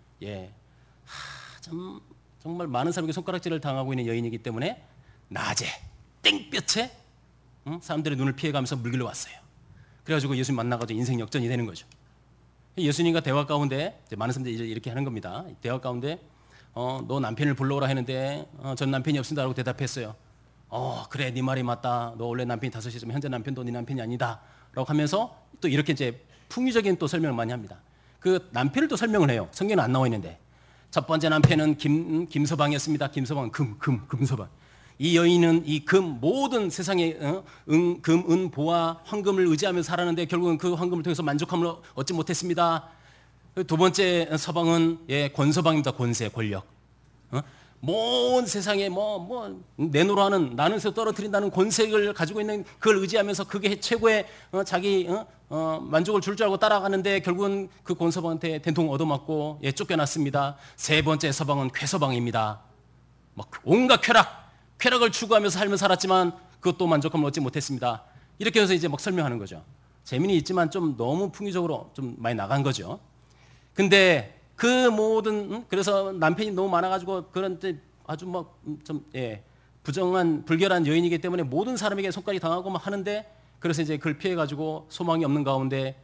정말 많은 사람에게 손가락질을 당하고 있는 여인이기 때문에 낮에 땡볕에 사람들의 눈을 피해가면서 물길로 왔어요. 그래가지고 예수님 만나가지고 인생 역전이 되는 거죠. 예수님과 대화 가운데 이제 많은 사람들이 이렇게 하는 겁니다. 대화 가운데 너 남편을 불러오라 했는데 전 남편이 없습니다라고 대답했어요. 그래 네 말이 맞다. 너 원래 남편이 5시지만 현재 남편도 네 남편이 아니다 라고 하면서 또 이렇게 이제 풍유적인 또 설명을 많이 합니다. 그 남편을 또 설명을 해요. 성경에 안 나와 있는데 첫 번째 남편은 김서방이었습니다. 김서방 금서방. 이 여인은 이 모든 세상의 금, 은, 보화, 황금을 의지하면서 살았는데 결국은 그 황금을 통해서 만족함을 얻지 못했습니다. 두 번째 서방은 권서방입니다. 권세, 권력. 모든 세상에 내노라는 나는 새 떨어뜨린다는 권세를 가지고 있는 그걸 의지하면서 그게 최고의 자기 만족을 줄 줄 알고 따라가는데 결국은 그 권서방한테 된통 얻어맞고 쫓겨났습니다. 세 번째 서방은 괴서방입니다. 온갖 쾌락을 추구하면서 살면 살았지만 그것도 만족함을 얻지 못했습니다. 이렇게 해서 이제 설명하는 거죠. 재미는 있지만 좀 너무 풍요적으로 좀 많이 나간 거죠. 근데 그 모든 그래서 남편이 너무 많아가지고 그런 아주 뭐 좀 부정한 불결한 여인이기 때문에 모든 사람에게 손가락이 당하고 막 하는데 그래서 이제 그걸 피해가지고 소망이 없는 가운데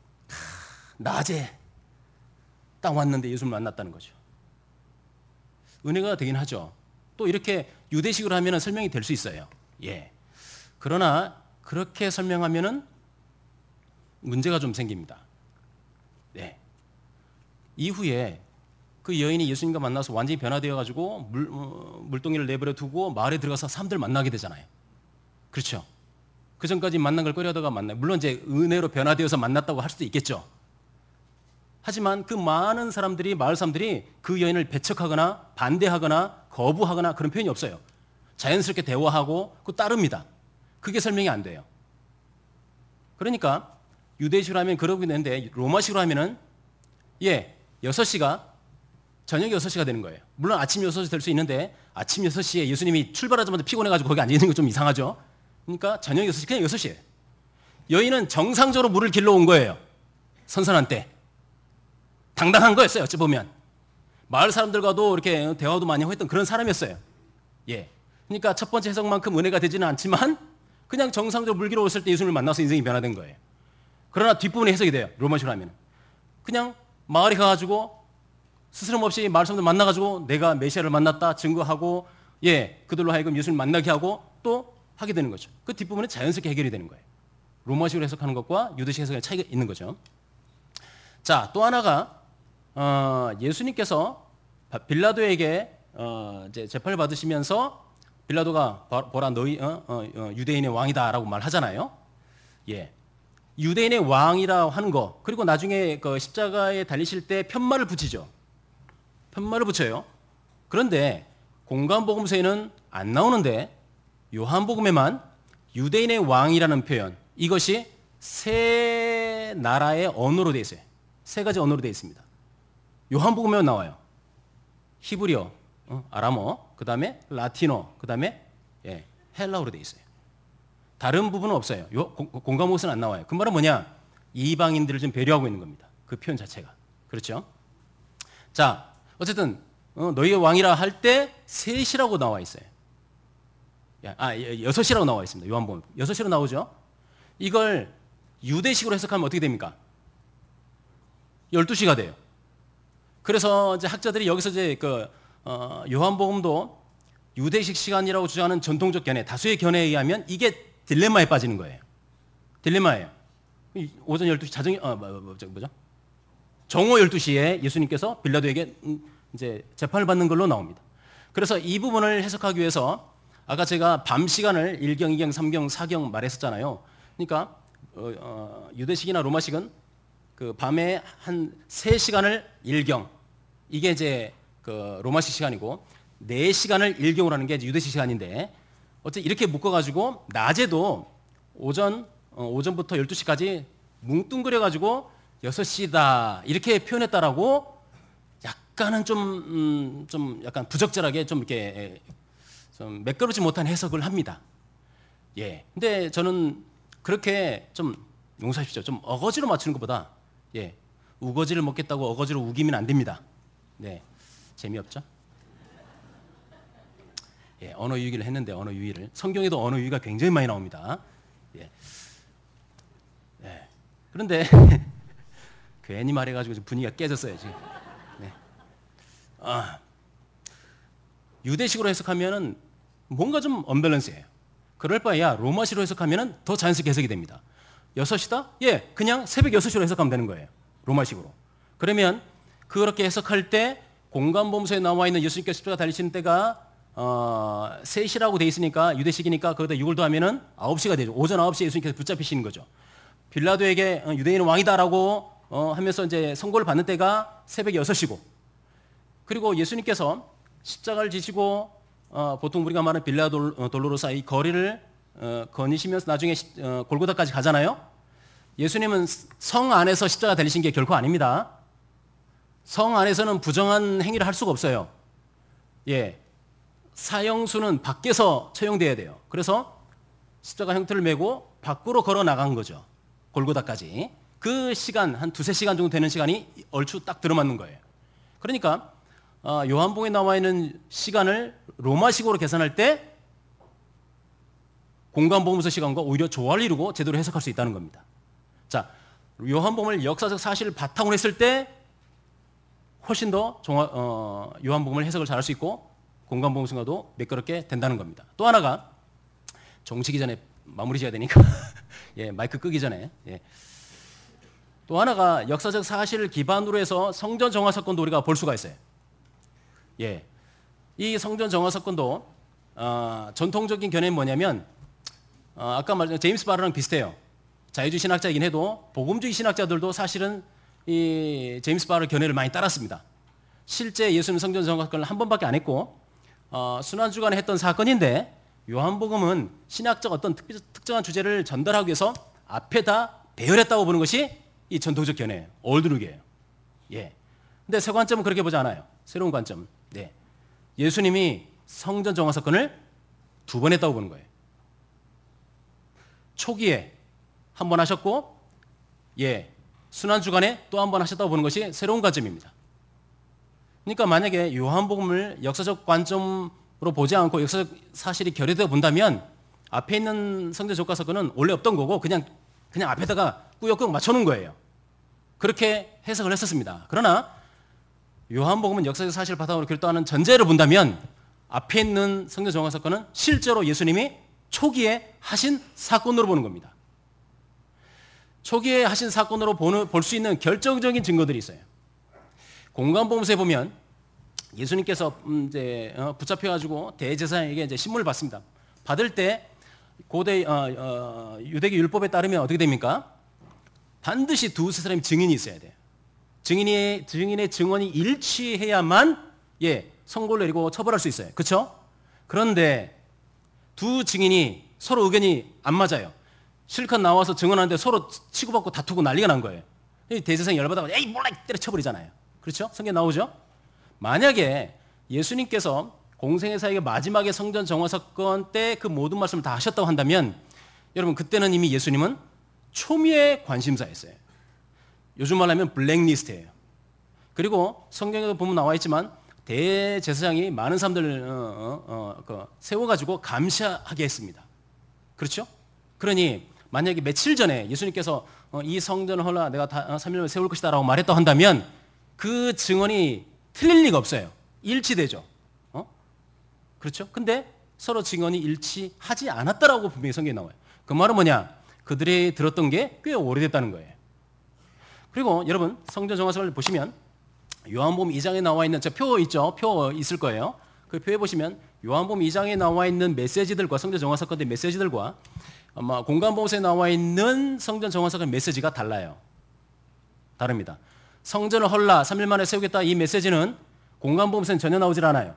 낮에 딱 왔는데 예수를 만났다는 거죠. 은혜가 되긴 하죠. 또 이렇게 유대식으로 하면 설명이 될 수 있어요. 예. 그러나 그렇게 설명하면은 문제가 좀 생깁니다. 네. 이후에 그 여인이 예수님과 만나서 완전히 변화되어 가지고 물동이를 내버려 두고 마을에 들어가서 사람들 만나게 되잖아요. 그렇죠? 그 전까지 만난 걸 꺼려다가 만나요. 물론 이제 은혜로 변화되어서 만났다고 할 수도 있겠죠. 하지만 그 많은 사람들이 마을 사람들이 그 여인을 배척하거나 반대하거나 거부하거나 그런 표현이 없어요. 자연스럽게 대화하고 그 따릅니다. 그게 설명이 안 돼요. 그러니까 유대식으로 하면 그러고 있는데 로마식으로 하면은 6시가 저녁 6시가 되는 거예요. 물론 아침 6시 될 수 있는데 아침 6시에 예수님이 출발하자마자 피곤해가지고 거기 앉아있는 거 좀 이상하죠. 그러니까 저녁 6시 그냥 6시에 여인은 정상적으로 물을 길러 온 거예요. 선선한 때 당당한 거였어요. 어찌 보면 마을 사람들과도 이렇게 대화도 많이 했던 그런 사람이었어요. 그러니까 첫 번째 해석만큼 은혜가 되지는 않지만 그냥 정상적으로 물 길러 왔을 때 예수님을 만나서 인생이 변화된 거예요. 그러나 뒷부분이 해석이 돼요. 로마식으로 하면 그냥 마을에 가가지고 스스럼 없이 마을 사람들 만나가지고 내가 메시아를 만났다 증거하고 그들로 하여금 예수님을 만나게 하고 또 하게 되는 거죠. 그 뒷부분은 자연스럽게 해결이 되는 거예요. 로마식으로 해석하는 것과 유대식 해석의 차이가 있는 거죠. 자, 또 하나가 예수님께서 빌라도에게 이제 재판을 받으시면서 빌라도가 보라 너희 유대인의 왕이다라고 말하잖아요. 유대인의 왕이라고 하는 거 그리고 나중에 그 십자가에 달리실 때 편말을 붙이죠. 편말을 붙여요. 그런데 공관복음서에는 안 나오는데 요한복음에만 유대인의 왕이라는 표현 이것이 세 나라의 언어로 되어 있어요. 세 가지 언어로 되어 있습니다. 요한복음에만 나와요. 히브리어, 아람어, 그 다음에 라틴어, 그 다음에 헬라어로 되어 있어요. 다른 부분은 없어요. 공관복음서는 안 나와요. 그 말은 뭐냐? 이방인들을 좀 배려하고 있는 겁니다. 그 표현 자체가. 그렇죠? 자, 어쨌든 너희의 왕이라 할 때 셋이라고 나와 있어요. 6이라고 나와 있습니다. 요한복음 6으로 나오죠. 이걸 유대식으로 해석하면 어떻게 됩니까? 12시가 돼요. 그래서 이제 학자들이 여기서 이제 요한복음도 유대식 시간이라고 주장하는 전통적 견해, 다수의 견해에 의하면 이게 딜레마에 빠지는 거예요. 딜레마예요. 오전 12시 정오 12시에 예수님께서 빌라도에게 이제 재판을 받는 걸로 나옵니다. 그래서 이 부분을 해석하기 위해서 아까 제가 밤 시간을 1경, 2경, 3경, 4경 말했었잖아요. 그러니까 유대식이나 로마식은 그 밤에 한 3시간을 1경 이게 이제 그 로마식 시간이고 4시간을 1경으로 하는 게 이제 유대식 시간인데 어쨌든 이렇게 묶어가지고 낮에도 오전부터 12시까지 뭉뚱그려가지고 6시다 이렇게 표현했다라고 약간은 좀 약간 부적절하게 좀 이렇게 좀 매끄럽지 못한 해석을 합니다. 근데 저는 그렇게 좀 용서하십시오. 좀 어거지로 맞추는 것보다 우거지를 먹겠다고 어거지로 우기면 안 됩니다. 재미없죠? 언어 유희를 했는데 언어 유희를 성경에도 언어 유희가 굉장히 많이 나옵니다. 그런데 괜히 말해가지고 지금 분위기가 깨졌어요 지금. 유대식으로 해석하면은 뭔가 좀 언밸런스예요. 그럴 바에야 로마식으로 해석하면은 더 자연스럽게 해석이 됩니다. 6시다? 그냥 새벽 6시로 해석하면 되는 거예요. 로마식으로. 그러면 그렇게 해석할 때 공관복음서에 나와 있는 예수님께서 십자가 달리시는 때가 3시라고 돼 있으니까 유대식이니까 거기다 6을 더하면은 9시가 되죠. 오전 9시에 예수님께서 붙잡히시는 거죠. 빌라도에게 유대인은 왕이다라고 하면서 이제 선고를 받는 때가 새벽 6시고 그리고 예수님께서 십자가를 지시고 보통 우리가 말하는 빌라 돌로로사 이 거리를 거니시면서 나중에 골고다까지 가잖아요. 예수님은 성 안에서 십자가 달리신 게 결코 아닙니다. 성 안에서는 부정한 행위를 할 수가 없어요. 사형수는 밖에서 처형돼야 돼요. 그래서 십자가 형태를 메고 밖으로 걸어 나간 거죠. 골고다까지. 그 시간 한 2-3시간 정도 되는 시간이 얼추 딱 들어맞는 거예요. 그러니까 요한복음에 나와 있는 시간을 로마식으로 계산할 때 공간보험서 시간과 오히려 조화를 이루고 제대로 해석할 수 있다는 겁니다. 자, 요한복음을 역사적 사실을 바탕으로 했을 때 훨씬 더 요한복음을 해석을 잘할 수 있고 공간보험서가도 매끄럽게 된다는 겁니다. 또 하나가 종치기 전에 마무리 지어야 되니까 예, 마이크 끄기 전에 또 하나가 역사적 사실을 기반으로 해서 성전 정화 사건도 우리가 볼 수가 있어요. 예, 이 성전 정화 사건도 전통적인 견해는 뭐냐면 아까 말한 제임스 바르랑 비슷해요. 자유주의 신학자이긴 해도 복음주의 신학자들도 사실은 이 제임스 바르 견해를 많이 따랐습니다. 실제 예수님 성전 정화 사건을 한 번밖에 안 했고 순환주간에 했던 사건인데 요한복음은 신학적 어떤 특정한 주제를 전달하기 위해서 앞에다 배열했다고 보는 것이 이 전통적 견해예요. 올드룩이에요. 예. 근데 새 관점은 그렇게 보지 않아요. 새로운 관점. 네. 예수님이 성전 정화 사건을 2번 했다고 보는 거예요. 초기에 한 번 하셨고, 예, 순환주간에 또 한 번 하셨다고 보는 것이 새로운 관점입니다. 그러니까 만약에 요한복음을 역사적 관점으로 보지 않고 역사적 사실이 결여되어 본다면 앞에 있는 성전 정화 사건은 원래 없던 거고 그냥 앞에다가 꾸역꾸역 맞춰놓은 거예요. 그렇게 해석을 했었습니다. 그러나 요한복음은 역사적 사실을 바탕으로 결도하는 전제를 본다면 앞에 있는 성전 정화 사건은 실제로 예수님이 초기에 하신 사건으로 보는 겁니다. 초기에 하신 사건으로 볼 수 있는 결정적인 증거들이 있어요. 공간보험서에 보면 예수님께서 이제 붙잡혀가지고 대제사장에게 이제 신문을 받습니다. 받을 때 고대 유대교 율법에 따르면 어떻게 됩니까? 반드시 두세 사람이 증인이 있어야 돼요. 증인의 증언이 일치해야만 선고를 내리고 처벌할 수 있어요. 그렇죠? 그런데 두 증인이 서로 의견이 안 맞아요. 실컷 나와서 증언하는데 서로 치고받고 다투고 난리가 난 거예요. 대제사장이 열받아가지고 에이 몰라 때려쳐버리잖아요. 그렇죠? 성경 나오죠? 만약에 예수님께서 공생의 사역의 마지막에 성전 정화 사건 때 그 모든 말씀을 다 하셨다고 한다면 여러분 그때는 이미 예수님은 초미의 관심사였어요. 요즘 말로 하면 블랙리스트예요. 그리고 성경에도 보면 나와 있지만 대제사장이 많은 사람들을 세워가지고 감시하게 했습니다. 그렇죠? 그러니 만약에 며칠 전에 예수님께서 이 성전을 헐라 내가 3일 만에 세울 것이다 라고 말했다고 한다면 그 증언이 틀릴 리가 없어요. 일치되죠. 그렇죠? 근데 서로 증언이 일치하지 않았다라고 분명히 성경에 나와요. 그 말은 뭐냐? 그들이 들었던 게 꽤 오래됐다는 거예요. 그리고 여러분 성전 정화서를 보시면 요한복음 2장에 나와 있는 저 표 있죠? 표 있을 거예요. 그 표에 보시면 요한복음 2장에 나와 있는 메시지들과 성전 정화 사건의 메시지들과 아마 공간보험서에 나와 있는 성전 정화 사건 메시지가 달라요. 다릅니다. 성전을 헐라 3일 만에 세우겠다 이 메시지는 공간보험서는 전혀 나오질 않아요.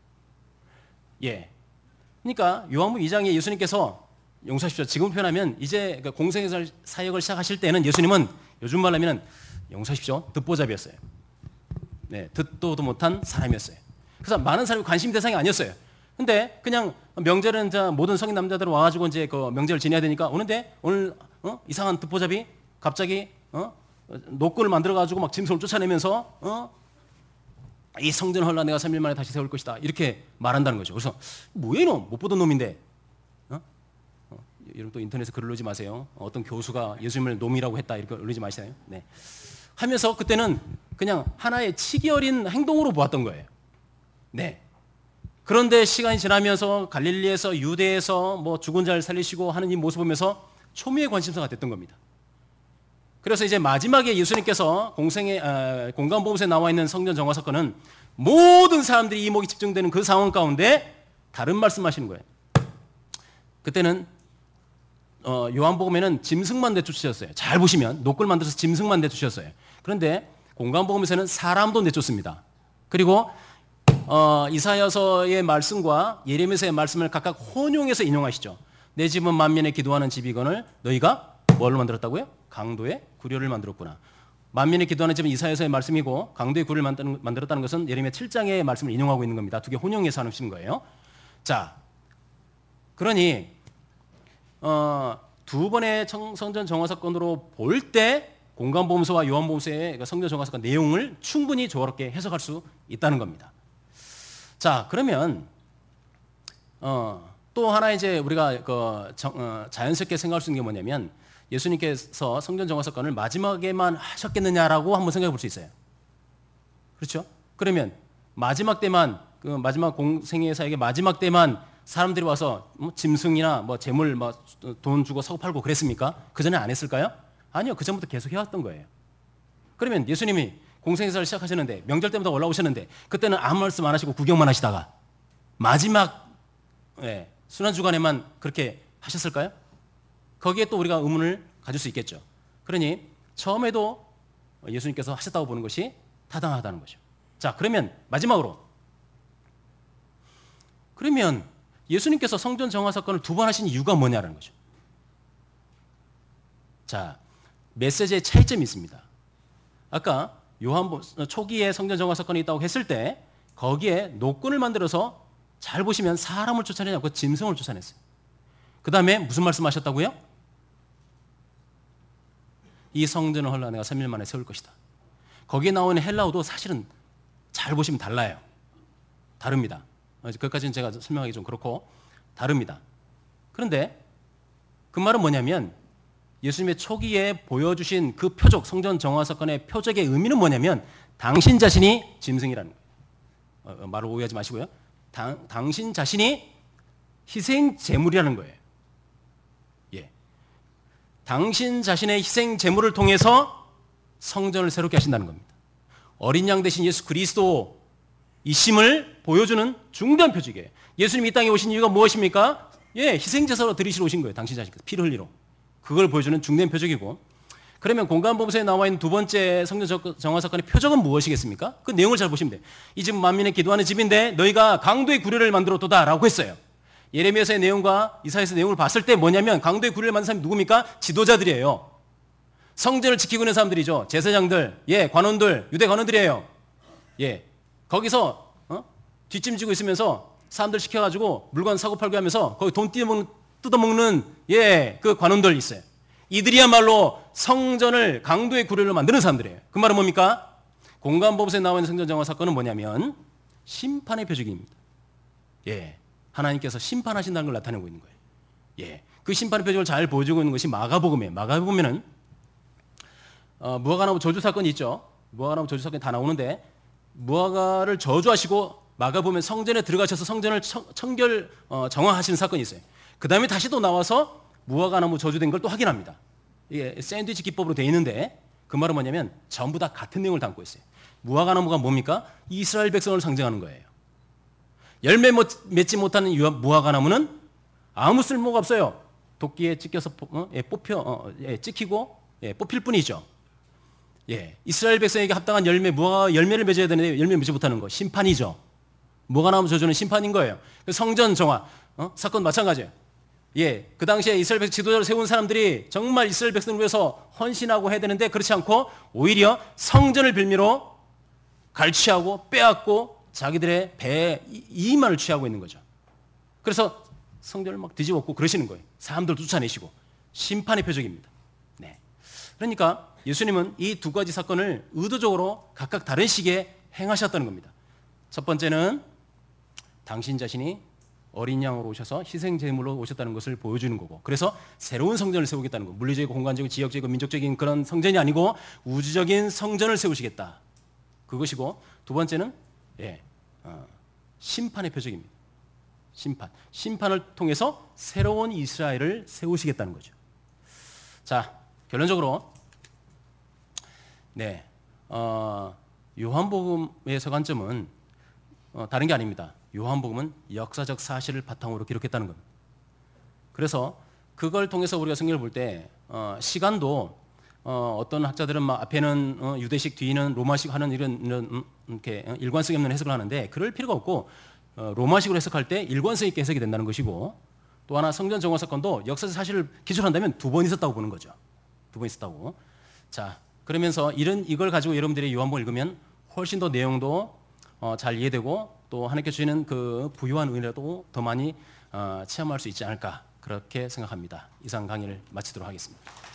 예. 그러니까 요한복음 2장에 예수님께서 용서하십시오. 지금 표현하면 이제 공생의 사역을 시작하실 때는 예수님은 요즘 말로 하면 용서하십시오. 듣보잡이었어요. 네, 듣도도 못한 사람이었어요. 그래서 많은 사람이 관심 대상이 아니었어요. 근데 그냥 명절은 모든 성인 남자들 와가지고 이제 그 명절을 지내야 되니까 오는데 오늘 이상한 듣보잡이 갑자기 노끈을 만들어가지고 막 짐승을 쫓아내면서 이 성전 헐라 내가 3일 만에 다시 세울 것이다 이렇게 말한다는 거죠. 그래서 뭐야 이놈 못 보던 놈인데 여러분 또 인터넷에 글 올리지 마세요. 어떤 교수가 예수님을 놈이라고 했다 이렇게 올리지 마세요. 네. 하면서 그때는 그냥 하나의 치기 어린 행동으로 보았던 거예요. 네. 그런데 시간이 지나면서 갈릴리에서 유대에서 뭐 죽은 자를 살리시고 하는 이 모습을 보면서 초미의 관심사가 됐던 겁니다. 그래서 이제 마지막에 예수님께서 공간보험서에 나와 있는 성전 정화 사건은 모든 사람들이 이목이 집중되는 그 상황 가운데 다른 말씀하시는 거예요. 그때는 요한복음에는 짐승만 내쫓으셨어요. 잘 보시면 노끌 만들어서 짐승만 내쫓으셨어요. 그런데 공간복음에서는 사람도 내쫓습니다. 그리고 이사야서의 말씀과 예레미야서의 말씀을 각각 혼용해서 인용하시죠. 내 집은 만민의 기도하는 집이거늘 너희가 뭘로 만들었다고요? 강도의 구려를 만들었구나. 만민의 기도하는 집은 이사야서의 말씀이고 강도의 구려를 만들었다는 것은 예레미야 7장의 말씀을 인용하고 있는 겁니다. 두 개 혼용해서 하시는 거예요. 자, 그러니 두 번의 성전 정화 사건으로 볼 때 공관복음서와 요한복음서의 성전 정화 사건 내용을 충분히 조화롭게 해석할 수 있다는 겁니다. 자, 그러면 또 하나 이제 우리가 자연스럽게 생각할 수 있는 게 뭐냐면 예수님께서 성전 정화 사건을 마지막에만 하셨겠느냐라고 한번 생각해 볼 수 있어요. 그렇죠? 그러면 마지막 때만 그 마지막 공생의 사역의 마지막 때만 사람들이 와서 짐승이나 뭐 재물 뭐 돈 주고 사고 팔고 그랬습니까? 그 전에 안 했을까요? 아니요, 그 전부터 계속 해왔던 거예요. 그러면 예수님이 공생애사를 시작하셨는데 명절 때마다 올라오셨는데 그때는 아무 말씀 안 하시고 구경만 하시다가 마지막 순환주간에만 그렇게 하셨을까요? 거기에 또 우리가 의문을 가질 수 있겠죠. 그러니 처음에도 예수님께서 하셨다고 보는 것이 타당하다는 거죠. 자, 그러면 마지막으로 그러면 예수님께서 성전 정화 사건을 두 번 하신 이유가 뭐냐라는 거죠. 자, 메시지의 차이점이 있습니다. 아까 초기에 성전 정화 사건이 있다고 했을 때 거기에 노끈을 만들어서 잘 보시면 사람을 쫓아내지 않고 짐승을 쫓아냈어요. 그 다음에 무슨 말씀하셨다고요? 이 성전을 헐라 내가 3일 만에 세울 것이다. 거기에 나오는 헬라어도 사실은 잘 보시면 달라요. 다릅니다. 그것까지는 제가 설명하기 좀 그렇고 다릅니다. 그런데 그 말은 뭐냐면 예수님의 초기에 보여주신 그 표적, 성전 정화 사건의 표적의 의미는 뭐냐면 당신 자신이 짐승이라는 거예요. 말을 오해하지 마시고요. 당신 자신이 희생 제물이라는 거예요. 예. 당신 자신의 희생 제물을 통해서 성전을 새롭게 하신다는 겁니다. 어린 양 대신 예수 그리스도 이심을 보여주는 중대한 표적이에요. 예수님이 이 땅에 오신 이유가 무엇입니까? 예, 희생제사로 드리시러 오신 거예요. 당신 자신께서 피를 흘리러. 그걸 보여주는 중대한 표적이고, 그러면 공관복음서에 나와 있는 두 번째 성전 정화 사건의 표적은 무엇이겠습니까? 그 내용을 잘 보시면 돼요. 이 집은 만민의 기도하는 집인데 너희가 강도의 구례를 만들었도다라고 했어요. 예레미야서의 내용과 이사야서의 내용을 봤을 때 뭐냐면 강도의 구례를 만든 사람이 누굽니까? 지도자들이에요. 성전을 지키고 있는 사람들이죠. 제사장들, 예, 관원들, 유대 관원들이에요. 예, 거기서 뒷짐지고 있으면서 사람들 시켜가지고 물건 사고 팔고 하면서 거기 돈 뜯어먹는 예, 그 관원들 있어요. 이들이야말로 성전을 강도의 구례로 만드는 사람들이에요. 그 말은 뭡니까? 공관복음서에 나와 있는 성전 정화 사건은 뭐냐면 심판의 표적입니다. 예, 하나님께서 심판하신다는 걸 나타내고 있는 거예요. 예, 그 심판의 표적을 잘 보여주고 있는 것이 마가복음이에요. 마가복음에는 무화과나무 저주 사건이 있죠. 무화과나무 저주 사건이 다 나오는데 무화과를 저주하시고 마가복음에 성전에 들어가셔서 성전을 정화하시는 사건이 있어요. 그 다음에 다시 또 나와서 무화과나무 저주된 걸 또 확인합니다. 이게 샌드위치 기법으로 되어 있는데 그 말은 뭐냐면 전부 다 같은 내용을 담고 있어요. 무화과나무가 뭡니까? 이스라엘 백성을 상징하는 거예요. 열매 맺지 못하는 무화과나무는 아무 쓸모가 없어요. 도끼에 찍혀서 찍히고 뽑힐 뿐이죠. 예, 이스라엘 백성에게 합당한 무화과 열매를 맺어야 되는데 열매 맺지 못하는 거 심판이죠. 무화과나무 저주는 심판인 거예요. 성전 정화 사건 마찬가지예요. 예, 그 당시에 이스라엘 백성 지도자를 세운 사람들이 정말 이스라엘 백성을 위해서 헌신하고 해야 되는데 그렇지 않고 오히려 성전을 빌미로 갈취하고 빼앗고 자기들의 배에 이익만을 취하고 있는 거죠. 그래서 성전을 막 뒤집었고 그러시는 거예요. 사람들 쫓아내시고 심판의 표적입니다. 네, 그러니까 예수님은 이 두 가지 사건을 의도적으로 각각 다른 시기에 행하셨다는 겁니다. 첫 번째는 당신 자신이 어린 양으로 오셔서 희생 제물로 오셨다는 것을 보여주는 거고, 그래서 새로운 성전을 세우겠다는 거. 물리적이고 공간적이고 지역적이고 민족적인 그런 성전이 아니고 우주적인 성전을 세우시겠다. 그것이고, 두 번째는 심판의 표적입니다. 심판을 통해서 새로운 이스라엘을 세우시겠다는 거죠. 자, 결론적으로 요한복음의 서관점은 다른 게 아닙니다. 요한복음은 역사적 사실을 바탕으로 기록했다는 겁니다. 그래서 그걸 통해서 우리가 성경을 볼 때 시간도 어떤 학자들은 막 앞에는 유대식 뒤는 로마식 하는 이런 이렇게 일관성이 없는 해석을 하는데 그럴 필요가 없고 로마식으로 해석할 때 일관성 있게 해석이 된다는 것이고, 또 하나 성전 정화 사건도 역사적 사실을 기술한다면 두 번 있었다고 보는 거죠. 두 번 있었다고. 자, 그러면서 이걸 가지고 여러분들이 요한복음을 읽으면 훨씬 더 내용도 잘 이해되고 또 하나님께서 주시는 그 부유한 은혜도 더 많이 체험할 수 있지 않을까 그렇게 생각합니다. 이상 강의를 마치도록 하겠습니다.